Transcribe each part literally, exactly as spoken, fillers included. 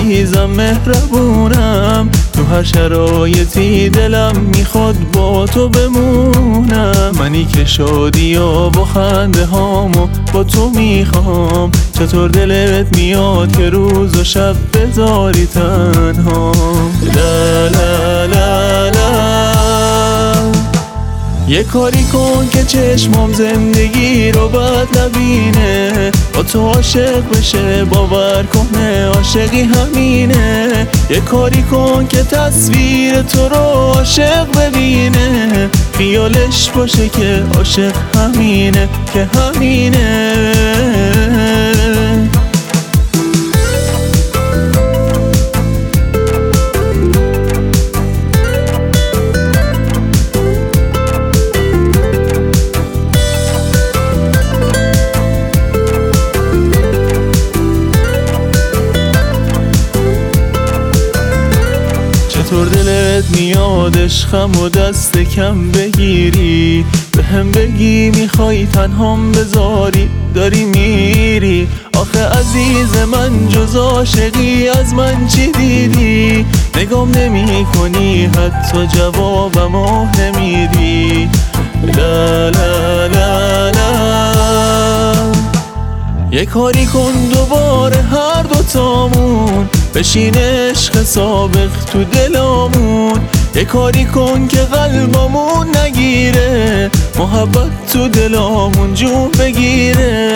عزیزم مهربونم، تو هر شرایطی دلم میخواد با تو بمونم. منی که شادی و خنده هامو با تو میخوام، چطور دلت میاد که روز و شب بذاری تنها؟ لا لا لا لا یه کاری کن که چشمام زندگی رو بد نبینه، با تو عاشق بشه باور کنه عاشقی همینه. یه کاری کن که تصویر تو رو عاشق ببینه، خیالش باشه که عاشق همینه که همینه. چطور دلت میاد عشقم و دست کم بگیری، به هم بگی میخوای تنهام بذاری داری میری. آخه عزیز من جز عاشقی از من چی دیدی؟ نگام نمی کنی حتی جوابمو نمیدی. لا لا لا لا یه کاری کن دوباره هر دوتامون بشین عشق سابق تو دلامون. یه کاری کن که قلبمون نگیره، محبت تو دلامون جون بگیره.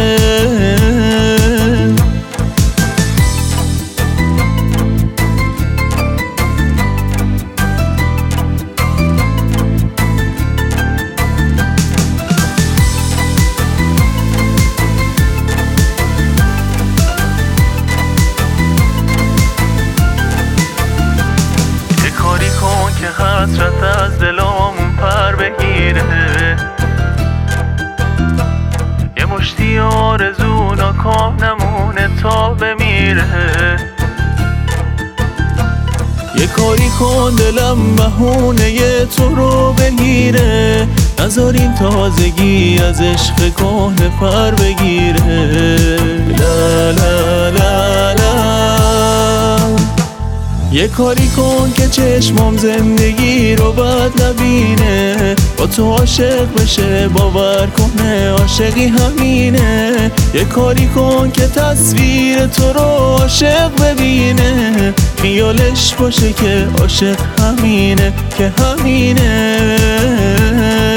که حسرت از دلامون پر بگیره، یه مشتی آرزو ناکام نمونه تا بمیره. یه کاری کن دلم بهونه تو رو بگیره، نذار این تازگی از عشق کهنه پر بگیره. لا لا لا لا یه کاری کن که چشمام زندگی رو بد نبینه، با تو عاشق بشه باور کنه عاشقی همینه. یه کاری کن که تصویر تو رو عاشق ببینه، خیالش باشه که عاشق همینه که همینه.